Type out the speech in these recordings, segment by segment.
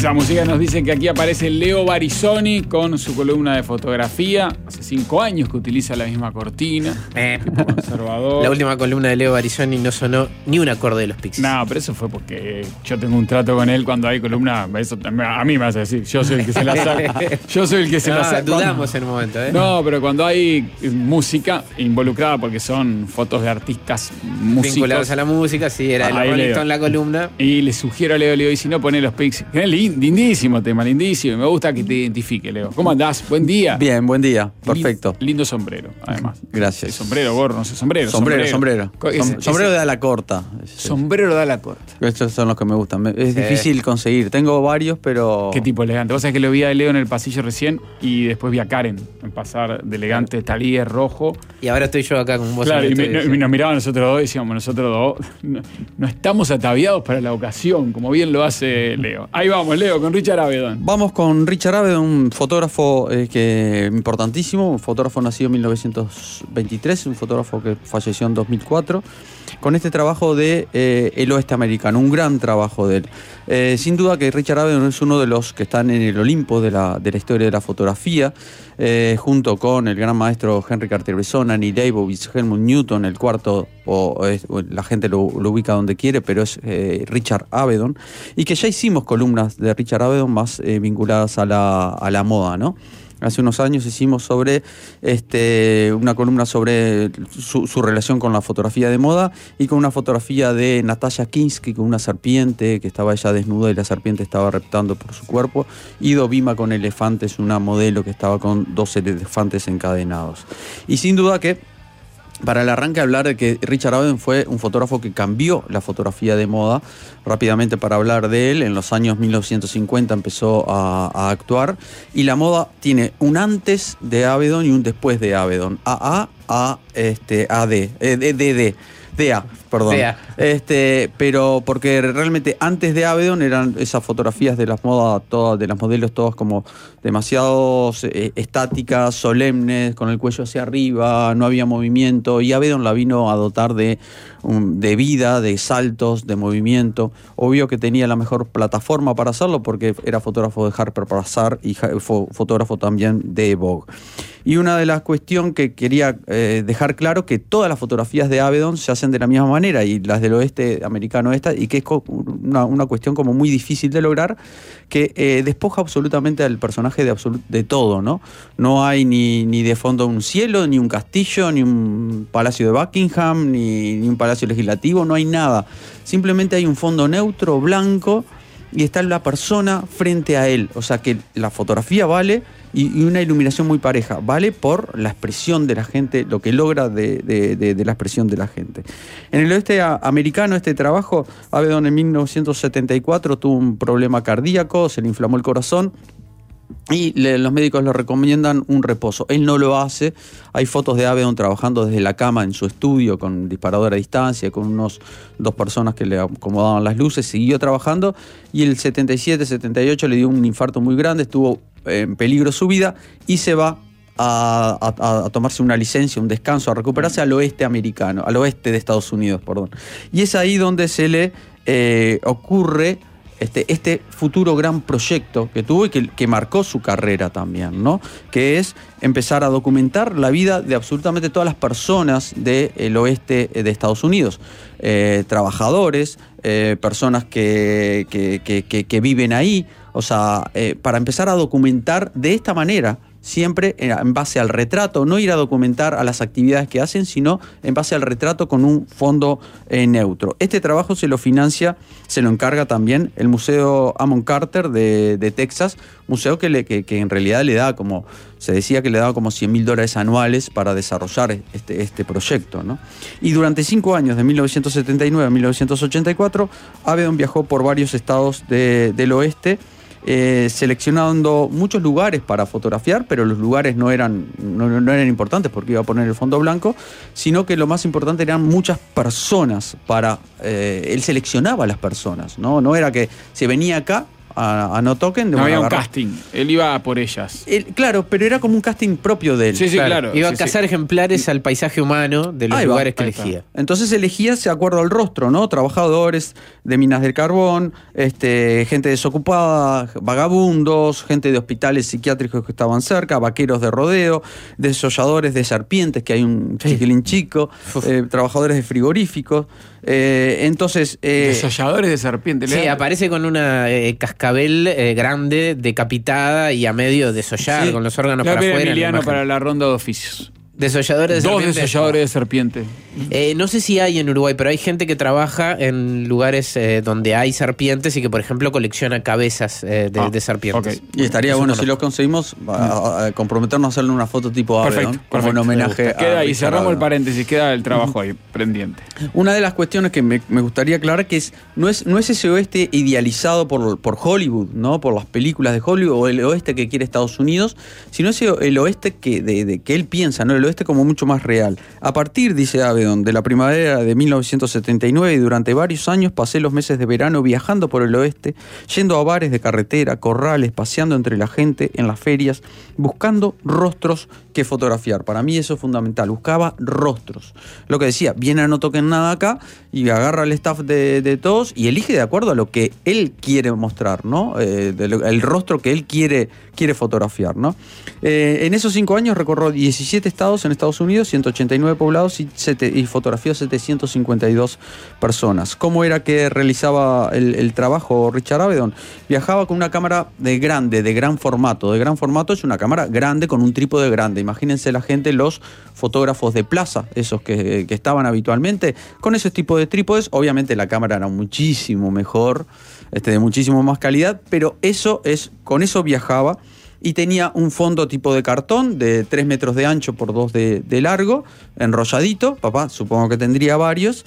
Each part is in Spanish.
Esa música nos dice que aquí aparece Leo Barisoni con su columna de fotografía. Hace 5 años que utiliza la misma cortina. Tipo conservador. La última columna de Leo Barisoni no sonó ni un acorde de los Pixies. No, pero eso fue porque yo tengo un trato con él cuando hay columna. Eso a mí me hace decir, yo soy el que se la saca. Yo soy el que se la saca. Dudamos en un momento, ¿eh? No, pero cuando hay música involucrada, porque son fotos de artistas músicos vinculados a la música, sí, era el Rolling Stone en la columna. Y le sugiero a Leo, y si no, poné los Pixies. Lindísimo tema, lindísimo. Y me gusta que te identifique, Leo. ¿Cómo andás? Buen día. Bien, buen día. Perfecto. Lindo sombrero, además. Gracias. Sombrero, gorro, no sé, sombrero. Sombrero de ala corta. Sombrero de ala corta. Estos son los que me gustan. Es difícil conseguir. Tengo varios, pero... Qué tipo elegante. Vos sabés que lo vi a Leo en el pasillo recién y después vi a Karen en pasar de elegante talí rojo. Y ahora estoy yo acá con vos. Claro, y nos miraban nosotros dos y decíamos, nosotros dos no estamos ataviados para la ocasión, como bien lo hace Leo. Ahí vamos, Leo, con Richard Avedon. Vamos con Richard Avedon, un fotógrafo importantísimo, un fotógrafo nacido en 1923, un fotógrafo que falleció en 2004, con este trabajo de el oeste americano, un gran trabajo de él. Sin duda que Richard Avedon es uno de los que están en el Olimpo de la historia de la fotografía, junto con el gran maestro Henry Cartier-Bresson, Annie Leibovitz, Helmut Newton, el cuarto, la gente lo ubica donde quiere, pero es Richard Avedon, y que ya hicimos columnas de Richard Avedon más vinculadas a la moda, ¿no? Hace unos años hicimos sobre una columna sobre su relación con la fotografía de moda y con una fotografía de Natasha Kinski con una serpiente que estaba ella desnuda y la serpiente estaba reptando por su cuerpo, y Dovima con elefantes, una modelo que estaba con 2 elefantes encadenados. Y sin duda que para el arranque hablar de que Richard Avedon fue un fotógrafo que cambió la fotografía de moda. Rápidamente para hablar de él, en los años 1950 empezó a actuar, y la moda tiene un antes de Avedon y un después de Avedon. DA, perdón. Pero porque realmente antes de Avedon eran esas fotografías de las modas, todas, de las modelos todas como demasiado estáticas, solemnes, con el cuello hacia arriba, no había movimiento, y Avedon la vino a dotar de vida, de saltos, de movimiento. Obvio que tenía la mejor plataforma para hacerlo porque era fotógrafo de Harper Bazaar y fotógrafo también de Vogue. Y una de las cuestiones que quería dejar claro, que todas las fotografías de Avedon se hacen de la misma manera, y las del oeste americano y que es una cuestión como muy difícil de lograr, que despoja absolutamente al personaje de todo, ¿no? No hay ni de fondo un cielo, ni un castillo, ni un palacio de Buckingham, ni un palacio legislativo, no hay nada. Simplemente hay un fondo neutro, blanco, y está la persona frente a él. O sea que la fotografía vale, y una iluminación muy pareja, vale por la expresión de la gente, lo que logra de la expresión de la gente. En el oeste americano, este trabajo, Avedon en 1974 tuvo un problema cardíaco, se le inflamó el corazón, y los médicos le recomiendan un reposo. Él no lo hace. Hay fotos de Avedon trabajando desde la cama en su estudio con disparador a distancia, con 2 personas que le acomodaban las luces. Siguió trabajando, y el 77, 78 le dio un infarto muy grande, estuvo en peligro su vida, y se va a tomarse una licencia, un descanso, a recuperarse al oeste americano, al oeste de Estados Unidos, perdón. Y es ahí donde se le ocurre este futuro gran proyecto que tuvo y que marcó su carrera también, ¿no? Que es empezar a documentar la vida de absolutamente todas las personas del oeste de Estados Unidos. Trabajadores, personas que viven ahí. O sea, para empezar a documentar de esta manera, siempre en base al retrato, no ir a documentar a las actividades que hacen, sino en base al retrato con un fondo neutro. Este trabajo se lo encarga también el Museo Amon Carter de Texas, museo que en realidad se decía que le daba como $100,000 anuales para desarrollar este proyecto, ¿no? Y durante 5 años, de 1979 a 1984, Avedon viajó por varios estados del oeste, seleccionando muchos lugares para fotografiar, pero los lugares no eran importantes porque iba a poner el fondo blanco, sino que lo más importante eran muchas personas él seleccionaba a las personas, ¿no? No era que se venía acá a No Token. No había un casting, él iba por ellas. Claro, pero era como un casting propio de él. Sí, claro. Iba a cazar ejemplares al paisaje humano de los lugares que elegía. Entonces elegía de acuerdo al rostro, ¿no? Trabajadores de minas del carbón, gente desocupada, vagabundos, gente de hospitales psiquiátricos que estaban cerca, vaqueros de rodeo, desolladores de serpientes, que hay un chiquilín chico, trabajadores de frigoríficos. Entonces... desolladores de serpientes. Sí, aparece con una cascabel grande, decapitada y a medio desollar, con los órganos para afuera. Emiliano para la ronda de oficios. Desolladores de serpiente. Dos desolladores de serpiente. No sé si hay en Uruguay, pero hay gente que trabaja en lugares donde hay serpientes y que, por ejemplo, colecciona cabezas de serpientes. Okay. Y estaría bueno si los conseguimos a comprometernos a hacerle una foto tipo Avedon, como un homenaje. Queda ahí, cerramos el paréntesis, queda el trabajo ahí, pendiente. Una de las cuestiones que me gustaría aclarar que no es ese oeste idealizado por Hollywood, ¿no? Por las películas de Hollywood, o el oeste que quiere Estados Unidos, sino el oeste que él piensa, ¿no? El oeste como mucho más real. A partir, dice Avedon, de la primavera de 1979 y durante varios años pasé los meses de verano viajando por el oeste, yendo a bares de carretera, corrales, paseando entre la gente en las ferias, buscando rostros que fotografiar. Para mí eso es fundamental, buscaba rostros. Lo que decía, viene a No Toquen Nada acá y agarra al staff de todos y elige de acuerdo a lo que él quiere mostrar, ¿no? El rostro que él quiere fotografiar, ¿no? En esos 5 años recorrió 17 estados en Estados Unidos, 189 poblados y fotografió 752 personas. ¿Cómo era que realizaba el trabajo Richard Avedon? Viajaba con una cámara de gran formato. De gran formato es una cámara grande con un trípode grande. Imagínense la gente, los fotógrafos de plaza, esos que estaban habitualmente, con ese tipo de trípodes. Obviamente la cámara era muchísimo mejor, de muchísimo más calidad, pero con eso viajaba. Y tenía un fondo tipo de cartón de 3 metros de ancho por 2 de largo, enrolladito, papá supongo que tendría varios,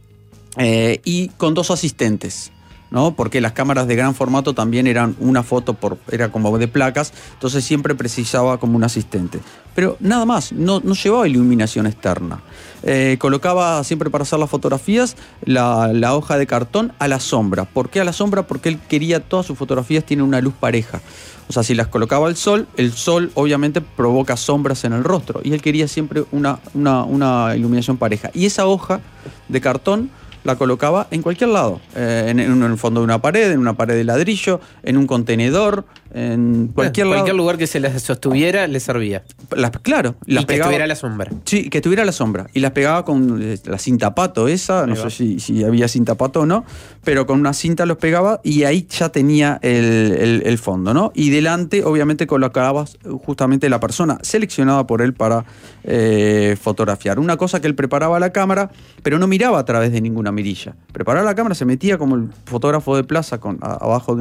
y con 2 asistentes, ¿no? Porque las cámaras de gran formato también eran una foto era como de placas, entonces siempre precisaba como un asistente. Pero nada más, no llevaba iluminación externa. Colocaba siempre para hacer las fotografías la hoja de cartón a la sombra. ¿Por qué a la sombra? Porque él quería todas sus fotografías tienen una luz pareja. O sea, si las colocaba al sol, el sol obviamente provoca sombras en el rostro. Y él quería siempre una iluminación pareja. Y esa hoja de cartón la colocaba en cualquier lado. En el fondo de una pared, en una pared de ladrillo, en un contenedor, en cualquier lado. Cualquier lugar que se las sostuviera le servía. Claro. Y que estuviera a la sombra. Sí, que estuviera a la sombra. Y las pegaba con la cinta pato esa, no sé si había cinta pato o no, pero con una cinta los pegaba y ahí ya tenía el fondo, ¿no? Y delante, obviamente, colocabas justamente la persona seleccionada por él para fotografiar. Una cosa que él preparaba la cámara, pero no miraba a través de ninguna mirilla. Preparaba la cámara, se metía como el fotógrafo de plaza abajo de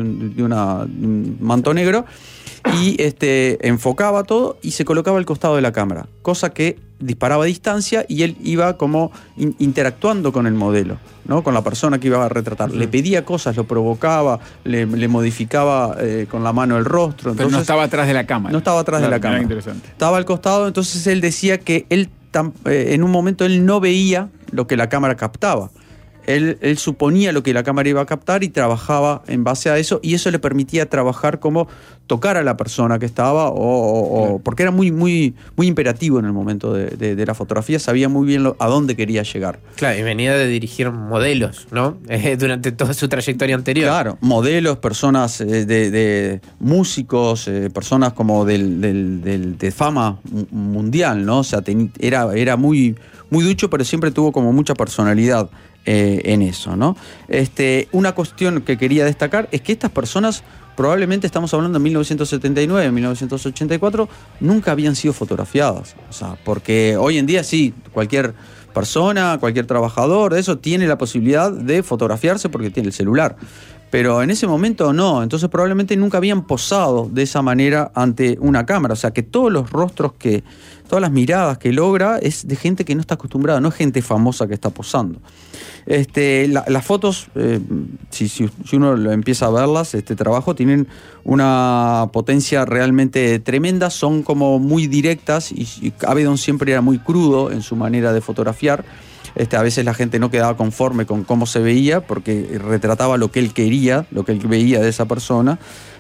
un manto negro y enfocaba todo y se colocaba al costado de la cámara, cosa que disparaba a distancia y él iba como interactuando con el modelo, ¿no? Con la persona que iba a retratar. Le pedía cosas, lo provocaba, le modificaba con la mano el rostro. Entonces, pero no estaba atrás de la cámara. No estaba atrás de la cámara. Interesante. Estaba al costado, entonces él decía que en un momento él no veía lo que la cámara captaba. Él suponía lo que la cámara iba a captar y trabajaba en base a eso, y eso le permitía trabajar como tocar a la persona que estaba, porque era muy, muy, muy imperativo en el momento de la fotografía, sabía muy bien a dónde quería llegar. Claro, y venía de dirigir modelos, ¿no? Durante toda su trayectoria anterior. Claro, modelos, personas de músicos, personas como de fama mundial, ¿no? O sea, era muy, muy ducho, pero siempre tuvo como mucha personalidad en eso, ¿no? Una cuestión que quería destacar es que estas personas, probablemente estamos hablando de 1979, 1984, nunca habían sido fotografiadas. O sea, porque hoy en día sí, cualquier persona, cualquier trabajador de eso tiene la posibilidad de fotografiarse porque tiene el celular. Pero en ese momento no, entonces probablemente nunca habían posado de esa manera ante una cámara. O sea, que todos los rostros todas las miradas que logra es de gente que no está acostumbrada, no es gente famosa que está posando. Las fotos, si uno empieza a verlas, este trabajo, tienen una potencia realmente tremenda, son como muy directas y Avedon siempre era muy crudo en su manera de fotografiar. A veces la gente no quedaba conforme con cómo se veía porque retrataba lo que él quería, lo que él veía de esa persona.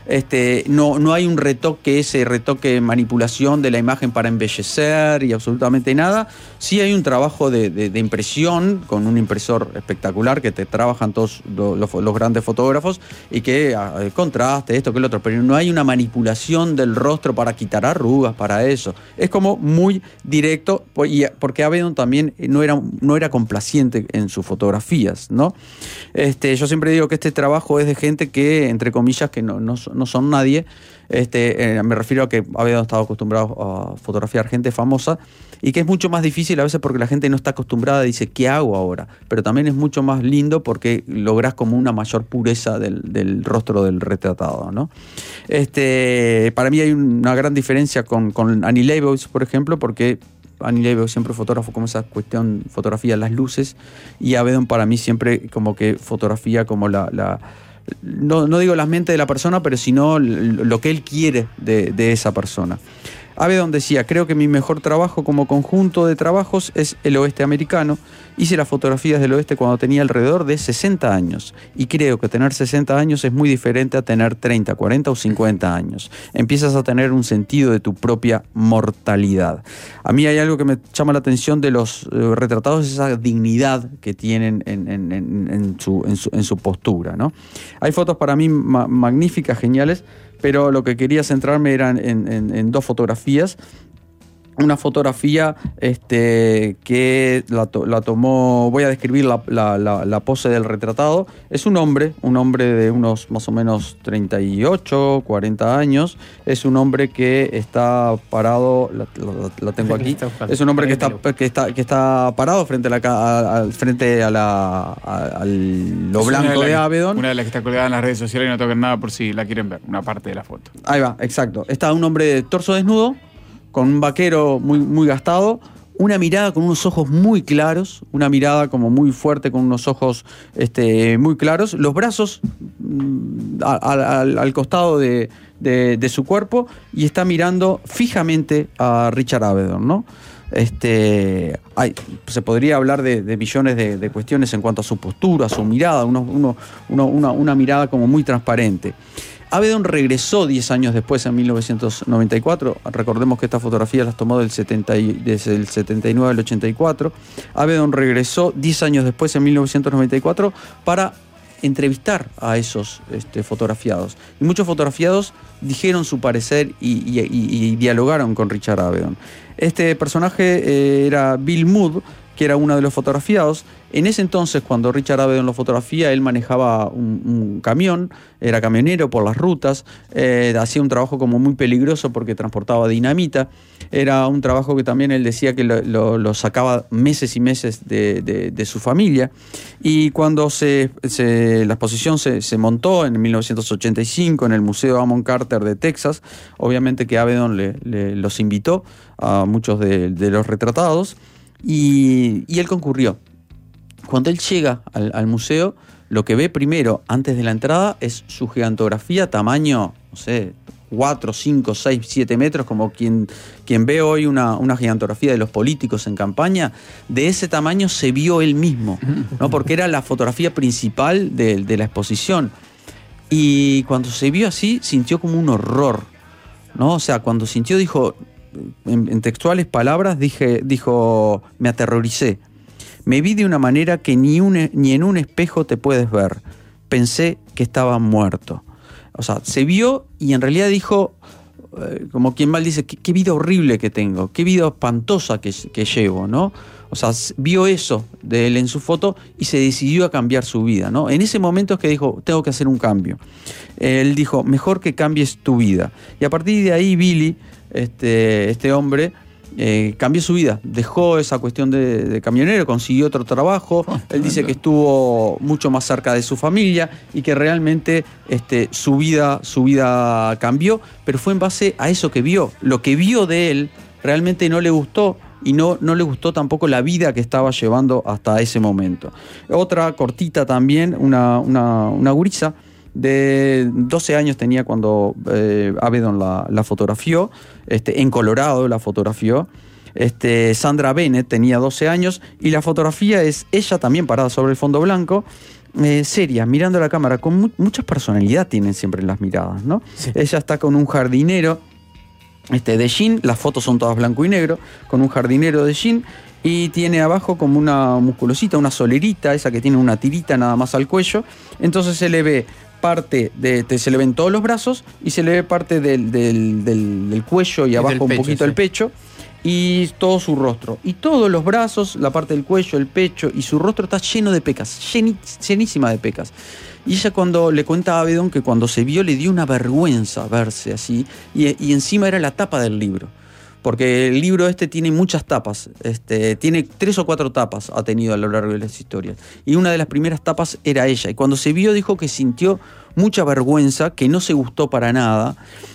No hay un retoque, ese retoque manipulación de la imagen para embellecer y absolutamente nada. Sí hay un trabajo de impresión con un impresor espectacular que te trabajan todos los grandes fotógrafos y que contraste, esto que el otro, pero no hay una manipulación del rostro para quitar arrugas, para eso. Es como muy directo, porque Avedon también no era complaciente en sus fotografías, ¿no? Yo siempre digo que este trabajo es de gente que, entre comillas, que no son nadie. Me refiero a que Avedon estaba acostumbrado a fotografiar gente famosa y que es mucho más difícil a veces porque la gente no está acostumbrada y dice, ¿qué hago ahora? Pero también es mucho más lindo porque lográs como una mayor pureza del rostro del retratado, ¿no? Para mí hay una gran diferencia con Annie Leibovitz, por ejemplo, porque Annie Leibovitz siempre fotógrafo como esa cuestión, fotografía las luces, y Avedon para mí siempre como que fotografía como no digo la mente de la persona, pero sino lo que él quiere de esa persona. Avedon decía, creo que mi mejor trabajo como conjunto de trabajos es el oeste americano. Hice las fotografías del oeste cuando tenía alrededor de 60 años y creo que tener 60 años es muy diferente a tener 30, 40 o 50 años. Empiezas a tener un sentido de tu propia mortalidad. A mí hay algo que me llama la atención de los retratados, es esa dignidad que tienen en su postura, ¿no? Hay fotos para mí magníficas, geniales, pero lo que quería centrarme era en dos fotografías. Una fotografía que la tomó, voy a describir la pose del retratado. Es un hombre de unos más o menos 38, 40 años. Es un hombre que está parado, la tengo aquí. Es un hombre que está parado frente a lo blanco de Avedon. Una de las que está colgada en las redes sociales y no tocan nada por si la quieren ver, una parte de la foto. Ahí va, exacto. Está un hombre de torso desnudo, con un vaquero muy, muy gastado, una mirada con unos ojos muy claros, una mirada como muy fuerte con unos ojos muy claros, los brazos al costado de su cuerpo, y está mirando fijamente a Richard Avedon, ¿no? Se podría hablar de millones de cuestiones en cuanto a su postura, a su mirada, una mirada como muy transparente. Avedon regresó 10 años después, en 1994. Recordemos que estas fotografías las tomó desde el 79 al 84. Avedon regresó 10 años después, en 1994, para entrevistar a esos fotografiados. Y muchos fotografiados dijeron su parecer y dialogaron con Richard Avedon. Este personaje era Bill Mood, que era uno de los fotografiados. En ese entonces, cuando Richard Avedon lo fotografía, él manejaba un camión, era camionero por las rutas, hacía un trabajo como muy peligroso porque transportaba dinamita. Era un trabajo que también él decía que lo sacaba meses y meses de su familia. Y cuando la exposición se montó en 1985 en el Museo Amon Carter de Texas, obviamente que Avedon los invitó a muchos de los retratados, y él concurrió. Cuando él llega al museo, lo que ve primero, antes de la entrada, es su gigantografía, tamaño, no sé, 4, 5, 6, 7 metros, como quien ve hoy una gigantografía de los políticos en campaña. De ese tamaño se vio él mismo, ¿no? Porque era la fotografía principal de la exposición. Y cuando se vio así, sintió como un horror, ¿no? O sea, cuando sintió, dijo, en textuales palabras, dijo, me aterroricé. Me vi de una manera que ni en un espejo te puedes ver. Pensé que estaba muerto. O sea, se vio y en realidad dijo, como quien mal dice, qué vida horrible que tengo, qué vida espantosa que llevo, ¿no? O sea, vio eso de él en su foto y se decidió a cambiar su vida, ¿no? En ese momento es que dijo, tengo que hacer un cambio. Él dijo, mejor que cambies tu vida. Y a partir de ahí, Billy, este hombre, cambió su vida, dejó esa cuestión de camionero, consiguió otro trabajo. Él dice que estuvo mucho más cerca de su familia y que realmente su vida cambió, pero fue en base a eso que vio. Lo que vio de él realmente no le gustó, y no le gustó tampoco la vida que estaba llevando hasta ese momento. Otra cortita también, una gurisa de 12 años tenía cuando Avedon la fotografió, en Colorado la fotografió. Sandra Bennett tenía 12 años y la fotografía es ella también parada sobre el fondo blanco, seria, mirando la cámara, con mucha personalidad tienen siempre las miradas, ¿no? Sí. Ella está con un jardinero de jean, las fotos son todas blanco y negro, con un jardinero de jean, y tiene abajo como una musculosita, una solerita, esa que tiene una tirita nada más al cuello, entonces se le ve parte se le ven todos los brazos y se le ve parte del cuello y abajo un poquito el pecho y todo su rostro. Y todos los brazos, la parte del cuello, el pecho y su rostro está lleno de pecas, llenísima de pecas. Y ella cuando le cuenta a Avedon que cuando se vio le dio una vergüenza verse así y encima era la tapa del libro. Porque el libro tiene muchas tapas, tiene 3 o 4 tapas ha tenido a lo largo de las historias. Y una de las primeras tapas era ella. Y cuando se vio dijo que sintió mucha vergüenza, que no se gustó para nada.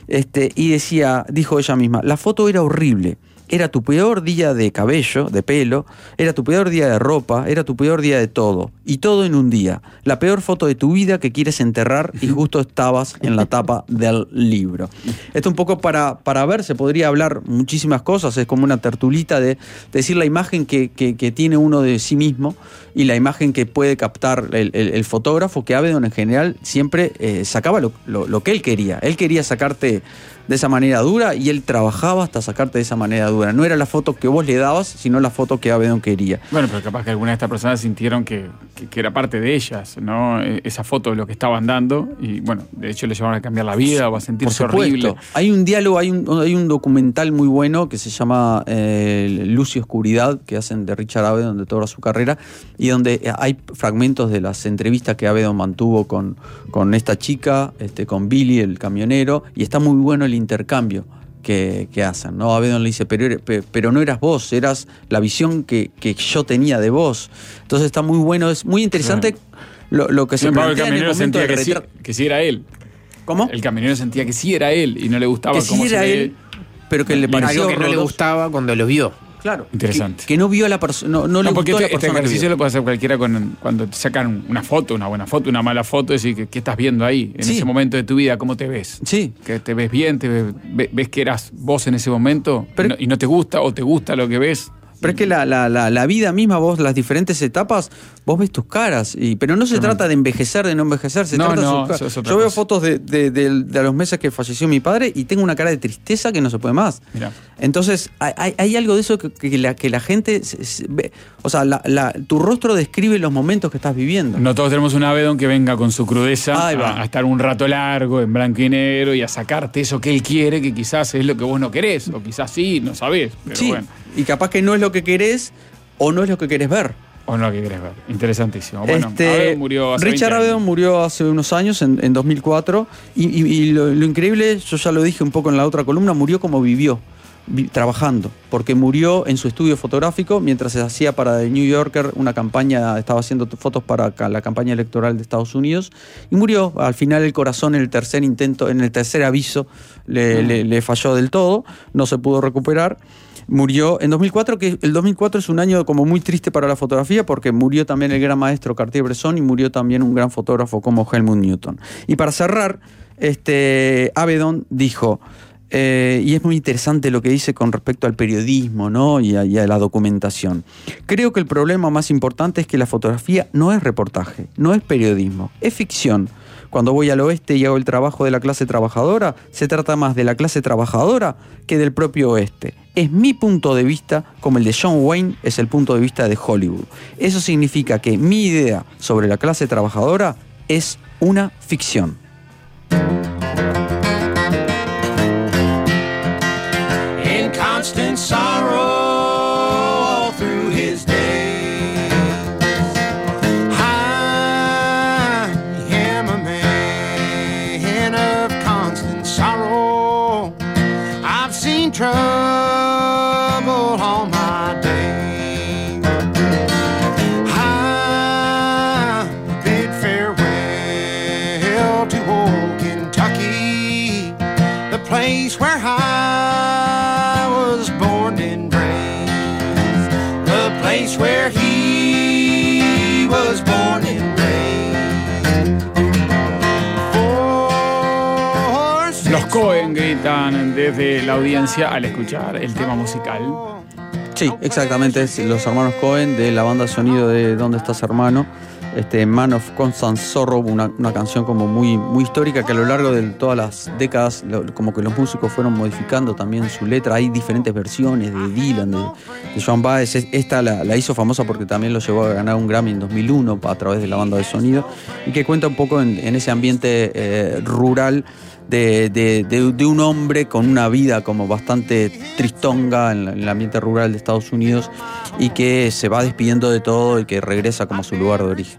Y dijo ella misma, la foto era horrible. Era tu peor día de cabello, de pelo, era tu peor día de ropa, era tu peor día de todo. Y todo en un día. La peor foto de tu vida que quieres enterrar y justo estabas en la tapa del libro. Esto un poco para ver, se podría hablar muchísimas cosas, es como una tertulita de decir la imagen que tiene uno de sí mismo y la imagen que puede captar el fotógrafo, que Avedon en general siempre sacaba lo que él quería. Él quería sacarte de esa manera dura y él trabajaba hasta sacarte de esa manera dura. No era la foto que vos le dabas, sino la foto que Avedon quería. Bueno, pero capaz que algunas de estas personas sintieron que era parte de ellas, ¿no? Esa foto de lo que estaban dando y, bueno, de hecho le llevaron a cambiar la vida o a sentirse horrible. Hay un diálogo, hay un documental muy bueno que se llama Luz y Oscuridad, que hacen de Richard Avedon de toda su carrera, y donde hay fragmentos de las entrevistas que Avedon mantuvo con esta chica, con Billy, el camionero, y está muy bueno el intercambio que hacen, ¿no? Avedon le dice, pero no eras vos, eras la visión que yo tenía de vos. Entonces está muy bueno, es muy interesante lo que se plantea en el momento del retrato. Que sí era él. ¿Cómo? El camionero sentía que sí era él y no le gustaba que cómo sí era él, pero que le pareció algo que no le gustaba cuando lo vio. Claro. Interesante. Que no vio a la persona, no le gustó a la persona. Este ejercicio lo puede hacer cualquiera cuando te sacan una foto, una buena foto, una mala foto, decir, ¿qué estás viendo ahí? En ese momento de tu vida, ¿cómo te ves? Sí. ¿Que te ves bien? ¿Ves que eras vos en ese momento? ¿Y no te gusta o te gusta lo que ves? Pero es que la vida misma, vos, las diferentes etapas, vos ves tus caras. Pero no se trata de envejecer, de no envejecer, se trata de sus caras. Yo veo fotos de los meses que falleció mi padre y tengo una cara de tristeza que no se puede más. Mirá. Entonces, hay algo de eso que la gente ve. O sea, tu rostro describe los momentos que estás viviendo. No todos tenemos un Avedon que venga con su crudeza a estar un rato largo, en blanco y negro, y a sacarte eso que él quiere, que quizás es lo que vos no querés, o quizás sí, no sabés. Pero sí, bueno. Y capaz que no es lo que querés o no es lo que querés ver. O no lo que querés ver. Interesantísimo. Bueno, Avedon murió hace Richard Avedon murió hace unos años, en 2004, y lo increíble, yo ya lo dije un poco en la otra columna, murió como vivió, trabajando, porque murió en su estudio fotográfico mientras se hacía para The New Yorker una campaña, estaba haciendo fotos para la campaña electoral de Estados Unidos, y murió. Al final el corazón en el tercer intento, en el tercer aviso, le falló del todo, no se pudo recuperar. Murió en 2004, que el 2004 es un año como muy triste para la fotografía porque murió también el gran maestro Cartier-Bresson y murió también un gran fotógrafo como Helmut Newton. Y para cerrar, Avedon dijo, y es muy interesante lo que dice con respecto al periodismo, ¿no? y a la documentación. Creo que el problema más importante es que la fotografía no es reportaje, no es periodismo, es ficción. Cuando voy al oeste y hago el trabajo de la clase trabajadora, se trata más de la clase trabajadora que del propio oeste. Es mi punto de vista, como el de John Wayne es el punto de vista de Hollywood. Eso significa que mi idea sobre la clase trabajadora es una ficción. In constant sorrow through his days. Trouble all my day. I bid farewell to old Kentucky, the place where I was born and raised, the place where he was born and raised. Los Cohen gritan desde la audiencia al escuchar el tema musical Sí, exactamente, es los hermanos Cohen de la banda de sonido de ¿Dónde estás, hermano? Man of Constant Sorrow, una canción como muy, muy histórica que a lo largo de todas las décadas como que los músicos fueron modificando también su letra. Hay diferentes versiones de Dylan, de Joan Baez. Esta la hizo famosa porque también lo llevó a ganar un Grammy en 2001 a través de la banda de sonido, y que cuenta un poco en ese ambiente rural de un hombre con una vida como bastante tristonga en el ambiente rural de Estados Unidos, y que se va despidiendo de todo y que regresa como a su lugar de origen.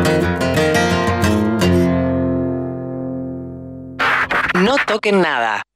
No toquen nada.